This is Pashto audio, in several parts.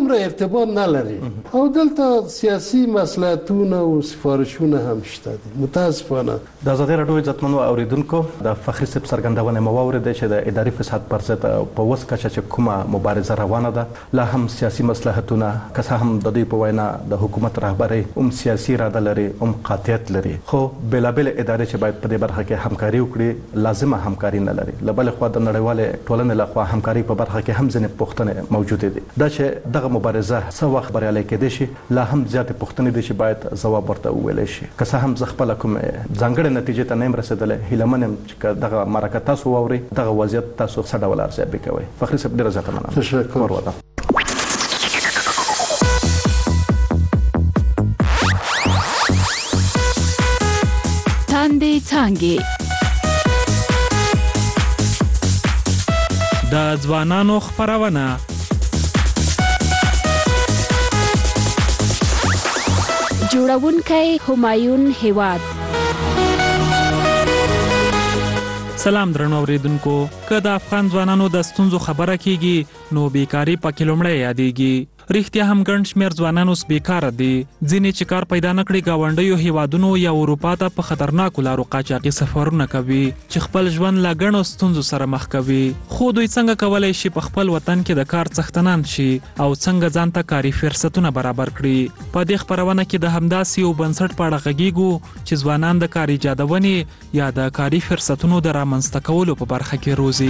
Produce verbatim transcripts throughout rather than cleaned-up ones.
دومره ارتباط نه لري او دلته سیاسي مصلحتونه او سفارشونه هم شته دي متاسفانه. د ازادي راډیو عزتمنو اوریدونکو د فخري صاحب څرګندونه مو واورېده چې د اداري فساد پر ضد په اوس کچه چې کومه مبارزه روانه ده لا هم سیاسي مصلحتونه که څه هم د دوی په وینا د حکومت رهبري هم سیاسي اراده لري هم قاطعیت لري خو بېلابېل ادارې چې باید په دې برخه کې همکاري وکړي لازمه همکاري نه لري. له بلې خوا د نړیوالې ټولنې لخوا همکاري په برخه کې هم ځینې پوښتنې موجودې دي. دا چې دغه مبارزه څه وخت بریالۍ کېدای شي لا هم زیاتې پوښتنې دي چې باید ځواب ورته وویلی شي. که څه هم زه خپله کوم ځانګړې نتیجې ته نه یم رسېدلی، هیله من یم چې دغه مرکه تاسو واورئ دغه وضعیت تاسو څه ډول ارزیابي کوئ. فخري صاحب ډېره زیاته مننه. تشکر. تاندې څانګې د ځوانانو خپرونه جوړونکی همایون هیواد. سلام درنو اوریدونکو، که د افغان ځوانانو د ستونزو خبره کیږي نو بیکاری پکې لومړی یادېږي. رښتیا هم ګڼ شمېر ځوانان اوس بیکاره دي. ځینې چې کار پیدا نه کړي ګاونډیو هیوادونو یا اروپا ته په خطرناکو لارو قاچاقي سفرونه کوي چې خپل ژوند له ګڼو ستونزو سره مخ کوي. خو دوی څنګه کولی شي په خپل وطن کې د کار څښتنان شي او څنګه ځان ته کاري فرصتونه برابر کړي؟ په دې خپرونه کې د همداسې یو بنسټ په اړه غږیږو چې ځوانان د کار ایجادونې یا د کاري فرصتونو د رامنځته کولو په برخه کې روزي.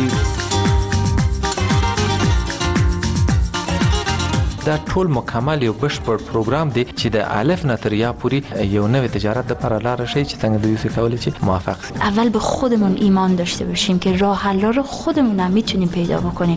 دا ټول مکمل یو بشپړ پروګرام دی چې د الف نه تر یا پورې یو نوې تجارت لپاره لاره شي چې څنګه دوی کولی شي موفق شي. اول به خودمون ایمان داشته باشیم که راه حل رو خودمون هم میتونیم پیدا بکنیم.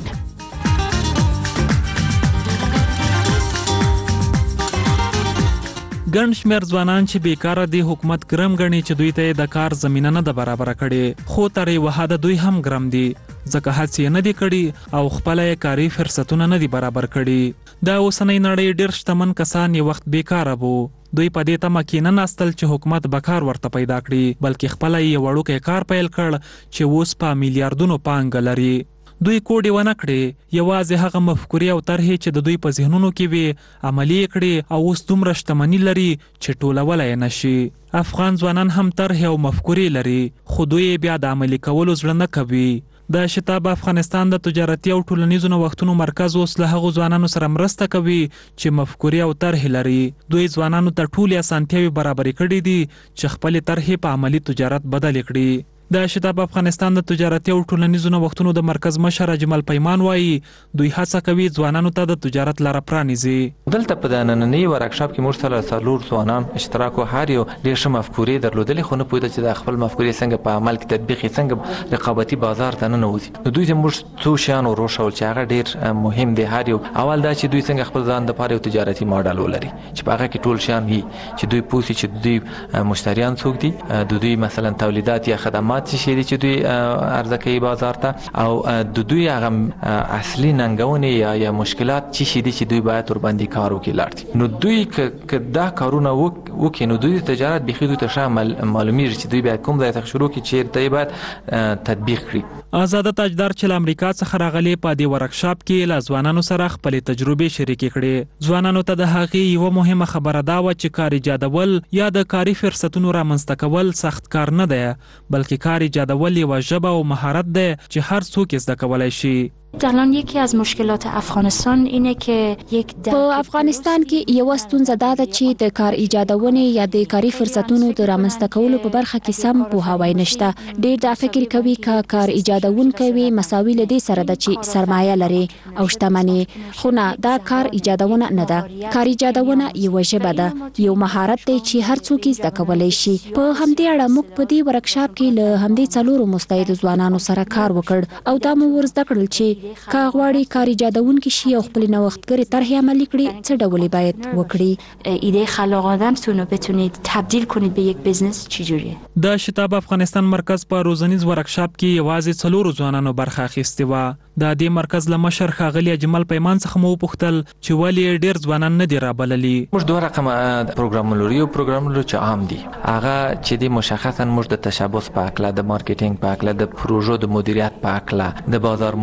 ګڼ شمېر ځوانان چې بیکاره دي حکومت ګرم ګڼي چې دوی ته د کار زمینه نه ده برابره کړې، خو تر یوه حده دوی هم ګرم دي ځکه هڅې یې نه دي کړي او خپله یې کاري فرصتونه نه دي برابر کړي. د اوسنۍ نړۍ ډېر شتمن کسان یې وخت بیکاره وو. دوی په دې تمه کې نه ناستل چې حکومت به کار ورته پیدا کړي، بلکې خپله یې وړوکی کار پیل کړ چې اوس په میلیاردونو پانګه لري. دوی کوډې ونه کړې، یوازې هغه مفکورې او طرحې چې د دوی په ذهنونو کې وي عملي یې کړې او اوس دومره شتمني لري چې ټولولی یې نشي. افغان ځوانان هم طرحې او مفکورې لري خو دوی یې بیا د عملي کولو زړه نه کوي. د شتاب افغانستان د تجارتي او ټولنیزو نوښتونو مرکز اوس له هغو ځوانانو سره مرسته کوي چې مفکورې او طرحې لري. دوی ځوانانو ته ټولې اسانتیاوې برابرې کړي دي چې خپلې طرحې په عملي تجارت بدلې کړي. د شتاب افغانستان د تجارتي او ټولنیزو نوښتونو د مرکز مشر اجمل پیمان وایي دوی هڅه کوي ځوانانو ته د تجارت لاره پرانیزي. دلته په د نننۍ ورکشاپ کې موږ سره څلور ځوانان اشتراک وکړ، هر یو ډېر ښه مفکورې درلودلې خو نه پوهېده چې د خپل مفکورې څنګه په عمل کې تطبیق یې څنګه رقابتي بازار ته ننوځي. نو دوی ته موږ څو شیان وروښول چې هغه ډېر مهم دی. هر یو اول دا چې دوی څنګه خپل ځان دپاره یو تجارتي ماډل ولري چې په هغه کې ټول شیان وي چې دوی پوه سي چې دوی مشتریان څوک دي، د دوی مثلا تولیدات یا خدمات څه شي دي چې دوی عرضه کوي بازار ته، او د دوی هغه اصلي ننګونې یا یا مشکلات چې شي دي چې دوی باید ورباندې کار وکړي لاړ دي. نو دوی که دا کارونه وکړي نو دوی تجارت بیخي دوی ته ښه معلومیږي چې دوی باید کوم ځای څخه شروع کړي چېرته یې باید تطبیق کړي. آزاده تاجدار چې له امریکا څخه راغلي په دې ورکشاپ کې له ځوانانو سره خپلې تجربې شریکې کړې. ځوانانو ته د هغې یوه مهمه خبره دا وه چې کار ایجادول یا د کاري فرصتونو رامنځته کول سخت کار نه دی، بلکې کار ایجادول یوه ژبه او مهارت دی چې هر څوک یې زده کولی شي. الان یکی از مشکلات افغانستان اینه که یک په افغانستان کې یو ستونزه دا ده چې د کار ایجادونې یا د کاري فرصتونو د رامنځته کولو په برخه کې سم پوهاوی نشته. ډېر دا فکر کوي که کار ایجادونکی وي مساوي له دې سره ده چې سرمایه لري او شتمني، خو نه دا کار ایجادونه نه ده. کار ایجادونه یوه ژبه ده، یو مهارت دی چې هر څوک یې زده کولی شي. په همدې اړه موږ په دې ورکشاپ کې له همدې څلورو مستعدو ځوانانو سره کار وکړ او دا مو ور زده کړل چې که غواړي کار ایجادونکي شي او خپل نوښتګرې طرحې عملي کړي څه ډول باید وکړي. ایده خلاق آدمتون رو بتونید تبدیل کنید به یک بزنس چجوریه؟ د شتاب افغانستان مرکز په روزنیز ورکشاپ کې یوازې څلورو ځوانانو برخه اخیستې وه. د دې مرکز له مشر ښاغلي اجمل پیمان څخه مو وپوښتل چې ولې ډېر ځوانان نه دي رابللي. موږ دوه رقمه پروګرامونه لرو. یو پروګرام لرو چې عام دي، هغه چې دی مشخصا موږ د تشبث په هکله، د مارکیټینګ په هکله، د پروژو د مدیریت په هکله، د بازار موندنې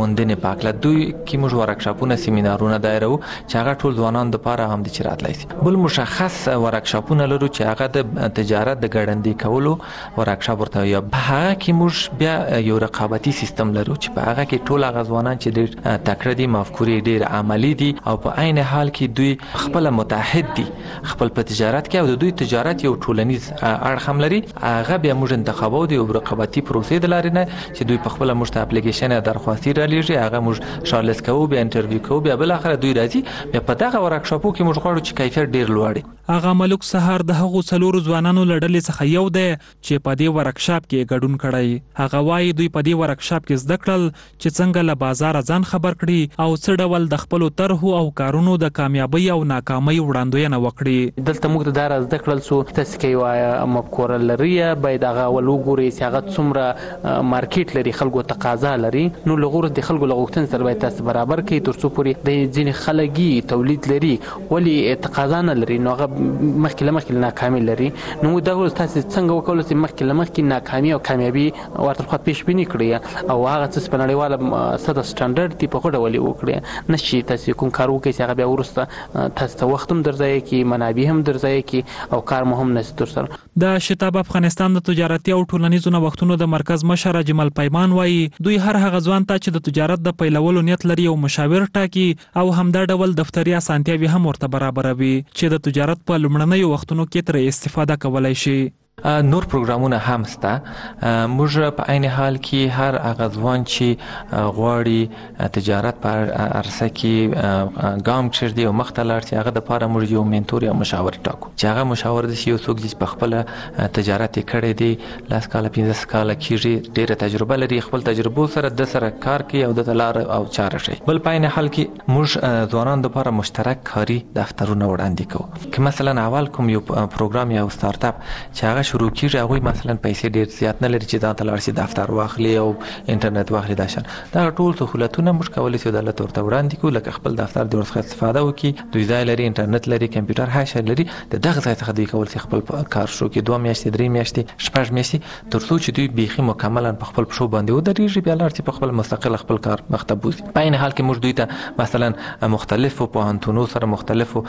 په هکله دوی کې موږ ورکشاپونه سیمینارونه دایرو چې هغه ټول ځوانانو دپاره هم دي چې راتلی سي. بل مشخص ورکشاپونه لرو چې هغه د تجارت د ګړندي کولو ورکشاپ ورته وایي. په هغه کې موږ بیا یو رقابتي سیستم لرو چې په هغه کې ټول هغه ځوانان چې ډېر تکړه دي، مفکورې ډېر عملي دي او په عین حال کې دوی خپل متحد دي خپل په تجارت کې، او د دوی تجارت یو ټولنیز اړخ هم لري. هغه بیا موږ انتخابو دي او رقابتي پروسې د لارې نه چې دوی په خپل موږ ته اپلیکیشن درخواستي رالیږي، هغه موږ شارلس کوو، بیا انټرویو کوو، بیا بل اخر دوی راځي. بیا په دغه ورکشاپو کې موږ غواړو چې کیفیت ډېر لوړ وي. هغه ملک سهار د هغو څلورو ځوانانو لړلې څخه یو دی چې په دې ورکشاپ کې ګډون کړی. هغه وایي دوی په دې ورکشاپ کې زده کړل چې څنګه له بازار ځان خبر کړي او څه ډول د خپلو طرحو او کارونو د کامیابی او ناکامۍ وړاندوینه وکړي. دلته موږ د دار زده کړل سو تاسو کې وایي مفکوره لري باید هغه ولوګوري چې هغه څومره مارکیټ لري، خلکو تقاضا لري، نو لغور د خلکو لغوښتن سره باید تاسو برابر کړئ ترڅو پورې د ځینې خلګي تولید لري ولی تقاضا نه لري نو هغه مخکې لمخکې ناکامي لري. نو دا تاسو څنګه وکولای شئ مخکې لمخکې ناکامي او کامیابی ورته خو پیش بینی کړی او هغه څه په نړیواله ساده سټانډرډ دی په غوډه ولي وکړي نشي تاسو کوم کار وکړئ چې هغه بیا ورسته تاسو ته وخت هم درځي کی منابع هم درځي کی او کار مهم نشي تر سره. د شتاب افغانستان د تجارتي او ټولنیزو نوښتونو د مرکز مشر جمال پیمان وایي دوی هر هغه ځوان ته چې د تجارت د پیلولو نیت لري او مشاور ټاکي او همدا ډول دفتري اسانتیاوي هم ورته برابروي چې د تجارت په لومړنیو وختونو کې تر استفاده کولای شي. نور پروګرامونه هم شته. موږ په عین حال کې هر هغه ځوان چې غواړي تجارت په عرصه کې ګام کړي او مخته لاړ شي هغه دپاره موږ یو منتور یا مشاور ټاکو چې هغه مشاور داسې یو څوک چې په خپله تجارت یې کړی دی، لس کاله پنځه کاله کېږي، ډېره تجربه لري، خپل تجربو سره د سره کار کوي او دته لاره او چاره ښیي. بل په عین حال کې موږ ځوانانو دپاره مشترک کاري دفترونه وړاندې کوو. که مثلا اول کوم یو پروګرام یا سټارټ اپ چې هغه شروع کیږي هغوی مثلا پیسې ډېر زیات نه لري چې دا ته لاړ شي دفتر واخلي او انټرنیټ واخلي، دا شان دا ټول سهولتونه موږ کولی شو دولت ورته وړاندې کړو لکه خپل دفتر د ورڅخه استفاده وکړي، دوی ځای لري، انټرنیټ لري، کمپیوټر هر شی لري، د دغه ځای څخه دوی کولی شي خپل کار شروع کړي دوه میاشتې درې میاشتې شپږ میاشتې تر څو چې دوی بیخي مکملا په خپل پښو باندې ودرېږي بیا لاړ شي په خپل مستقل خپل کار مخته بوځي. په عین حال کې موږ دوی ته مثلا مختلفو پوهنتونونو سره مختلفو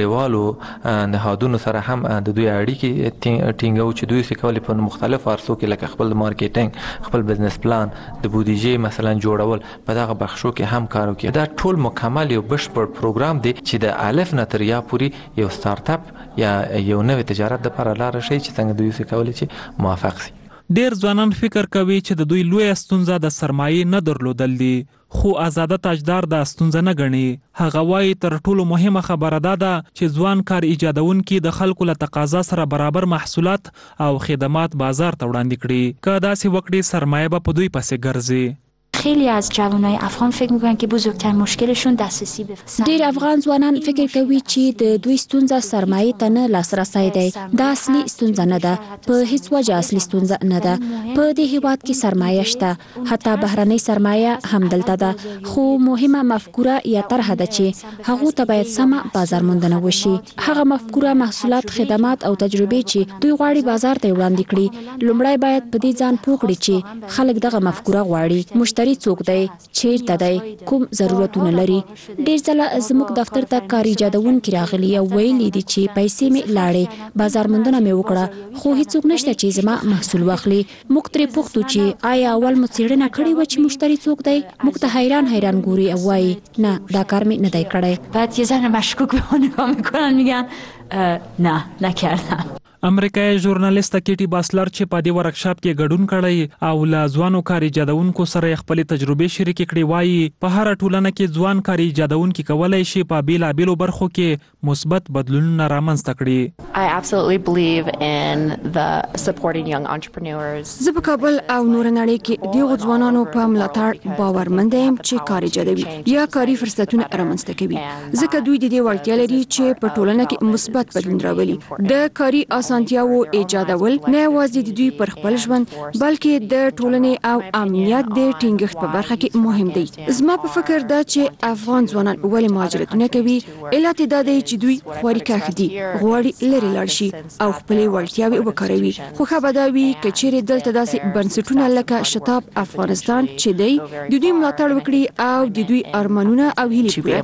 نړیوالو نهادونو سره هم د دوی اړیکې ټینګو چې دوی څه کولی په مختلفو عرصو کې لکه خپل مارکیټینګ، خپل بزنس پلان، د بودیجې مثلا جوړول په دغه بخشو کې هم کار وکړي. دا ټول مکمل یو بشپړ پروګرام دی چې د الف نه تر یا پورې یو سټارټ اپ یا یو نوې تجارت لپاره لاره ښیي چې څنګه دوی څه کولی چې موافق شي. ډیر ځوانان فکر کوي چې د دوی لوی ستونزه د سرمایې نه درلودل دي، خو آزاده تاجدار د ستونزه نه ګڼي. هغه وایي تر ټولو مهمه خبره دا ده چې ځوان کار ایجادونکي د خلکو له تقاضا سره برابر محصولات او خدمات بازار ته وړاندې کړي. که داسې وکړي سرمایه به په دوی پسې ګرځي. خیلی از جوانای افغان فکر میکنن که بزرگترین مشکلشون دسترسی به ډیر افغان ځوانان فکر کوي چې د دوی ستونزه سرمایه ته نه لاسرسی دی. دا اصلي ستونزه نه ده، په هیڅ وجه اصلي ستونزه نه ده. په دې هیواد کې سرمایه شته، حتی بهرنۍ سرمایه هم دلته ده، خو مهمه مفکوره یا طرحه ده چې هغه ته باید سمه بازار موندنه وشي. هغه مفکوره، محصولات، خدمات او تجربې چې دوی غواړي بازار ته وړاندې کړي، لومړی باید په دې ځان پوه کړي چې خلک دغه مفکوره غواړي، مشتری څوک دی، چیرته دی، کوم ضرورتونه لري. ډیر ځله زموږ دفتر ته کار ایجادونکي راغلي او ویلي دي چې پیسې مې لاړې، بازار موندنه مې وکړه، خو هیڅوک نشته چې زما محصول واخلي. موږ ترې پوښتو چې آیا اول مو څېړنه کړې وه چې مشتری څوک دی؟ موږ ته حیران حیران ګوري او وایي نه دا کار مې نه دی کړی. بعد یه ذره مشکوک به ما نگاه میکنن، میگن نه نکردم. امریکایي ژورنالیسټه کیټي باسلر چې په دې ورکشاپ کې ګډون کړی او له ځوانو کار ایجادونکو سره خپل تجربې شریکې کړې وایي په هر ټولنه کې ځوان کار ایجادونکي کولای شي په بیلابېلو برخو کې مثبت بدلونونه رامنځته کړي. I absolutely believe in the supporting young entrepreneurs. زه په کابل او نور نړۍ کې د ځوانانو په ملاتړ باورمند یم چې کار ایجادوي یا کاري فرصتونه رامنځته کوي، ځکه دوی د دې وړتیا لري چې په ټولنه کې مثبت بدلون راولي. د کاري اسانتیاو ایجادول نه یوازې د دوی پر خپل ژوند بلکې د ټولنې او امنیت د ټینګښت په برخه کې مهم دی. زما په فکر دا چې افغان ځوانان ولې مهاجرتونه کوي علت دا دی چې دوی خوري کاخ دي غواړي لري لاړ شي او خپلې وړتیاوې وکاروي. خو خبره دا وي که چیرې دلته داسې بنسټونه لکه شتاب افغانستان چې دی د دوی ملاتړ وکړي او د دوی ارمانونه او هیلې پوره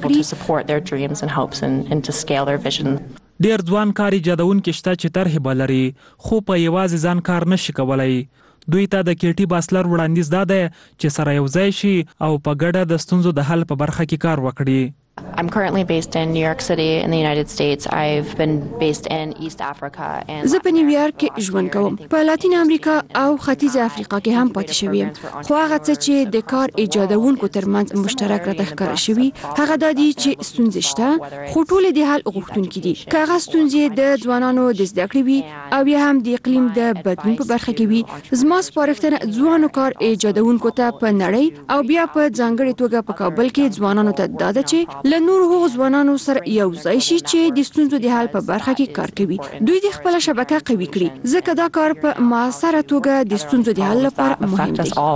کړي. ډیر ځوان کار ایجادونکي شته چې طرحې به لري خو په یوازې ځان کار نشي کولی. دوی ته د کیټي باسلر وړاندیز دا دی چې سره یو ځای شي او په ګډه د ستونزو د حل په برخه کې کار وکړي. I'm currently based in New York City in the United States. I've been based in East Africa and زه په نیویارک کې ژوند کوم. په لاتین امریکا او ختیځ افریقا کې هم پاتې شوی یم. خو هغه څه چې د کار ایجادونکو ترمنځ مشترک راته ښکاره شوي هغه دا دي چې ستونزې شته خو ټولې د حل غوښتونکي دي. که هغه ستونزې د ځوانانو د زده کړې وي او یا هم د اقلیم د بدلون په برخه کې وي زما سپارښتنه ځوانو کار ایجادونکو ته په نړۍ او بیا په ځانګړې توګه په کابل کې ځوانانو ته دا ده چې له نورو هغو ځوانانو سره یو ځای شي چې د ستونزو د حل په برخه کې کار کوي. دوی د خپل شبکه قوي کړي ځکه دا کار په مؤثره توګه د ستونزو د حل لپاره مهم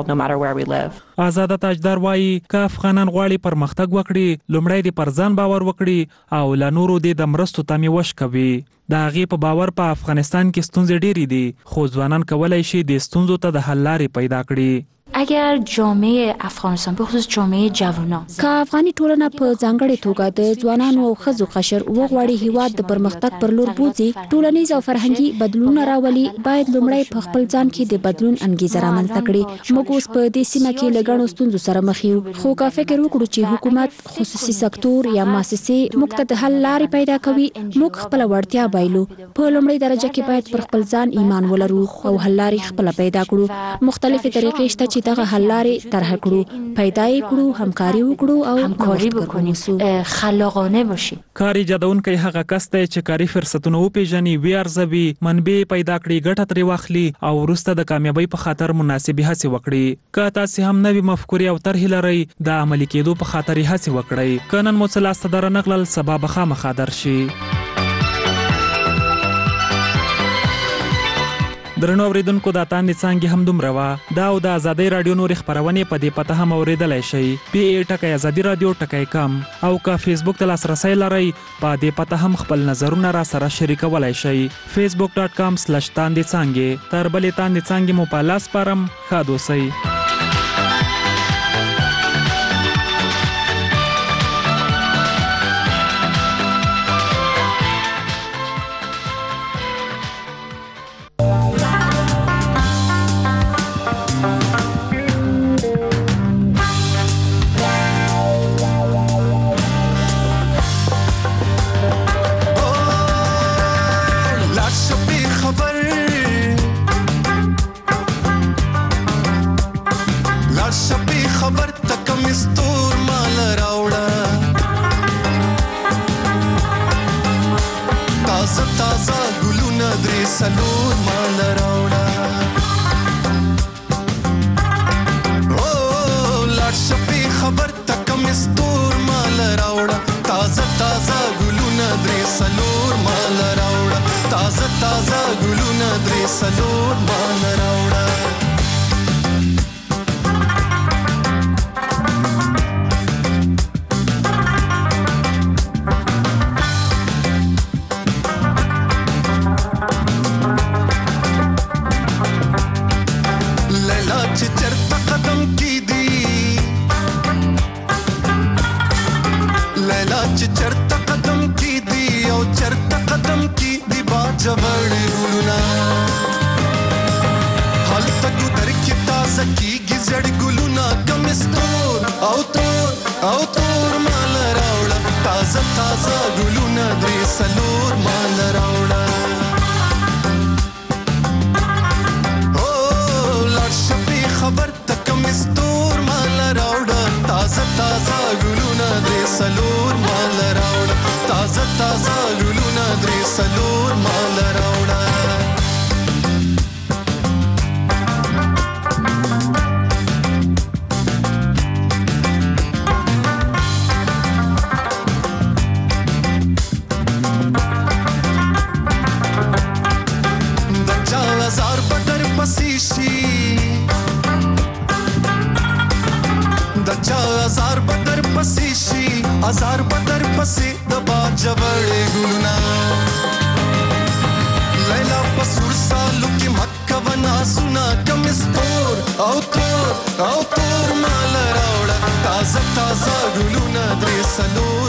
دی. آزاده تاجدار وایي که افغانان غواړي پرمختګ وکړي لومړی د پر ځان باور وکړي او له نورو د مرستو تمې وشکوي. د هغې په باور په افغانستان کې ستونزې ډېرې دي خو ځوانان کولی شي د ستونزو ته د حل لارې پیدا کړي. اگر جامعه افغانستان به خصوص جامعه جوانان که افغاني ټولنه په ځانګړې توګه د ځوانانو او ښځو قشر وغواړي هیواد د پرمختګ پر لور بوځي ټولنیز او فرهنګي بدلونونه راولي باید لومړی په خپل ځان کې د بدلون انګیزه رامنځته کړي. موږ اوس په دې سیمه کې له ګڼو ستونزو سره مخ یو خو که فکر وکړو چې حکومت خصوصي سکتور یا مؤسسې موږ ته د حل لارې پیدا کوي موږ خپل وړتیا بایلو. په لومړۍ درجه کې باید پر خپل ځان ایمان ولرو او حل لارې خپل پیدا کړو. مختلفې طریقې شته چې دغه حل لارې طرح کړو پیدا یې کړو همکاري وکړو او همکاري وکړو خلاقانه باشي. کار ایجادونکی هغه کس دی چې کاري فرصتونه وپیژني وی ارزوي منبع پیدا کړي ګټه ترې واخلي او وروسته د کامیابۍ په خاطر مناسبې هڅې وکړي. که تاسې هم نوې مفکورې او طرحې لرئ د عملي کېدو په خاطر یې هڅې وکړئ. که نن مو څه لاسته درنغلل سبا به خامخا درشي. درنو اوریدونکو دا تاندې څانګې هم دومره وه. دا او د ازادۍ راډیو نورې خپرونې په دې پته هم اورېدلی شئ پی ای ټکی ازادي راډیو ټکی کم او که فیسبوک ته لاسرسی لرئ په دې پته هم خپل نظرونه را سره شریکولی شئ. فیسبوک ډاټ کام سلش تاندې څانګې تر بلې تاندې څانګې مو په لاس سپارم. ښاد اوسئ. سلور مال راوړه او لاړ شپې خبر تکم استور مال راوړه تازه تازه ګلونه درې سلور مال راوړه تازه تازه ګلونه درې سلور مال راوړه. जवळ गुलना हाल तक جوړې ګلونه لیلا پسور سالو کې مکه ونا سنا کم استور او تور او تور مال راوړه تازه تازه ګلونه درې سلور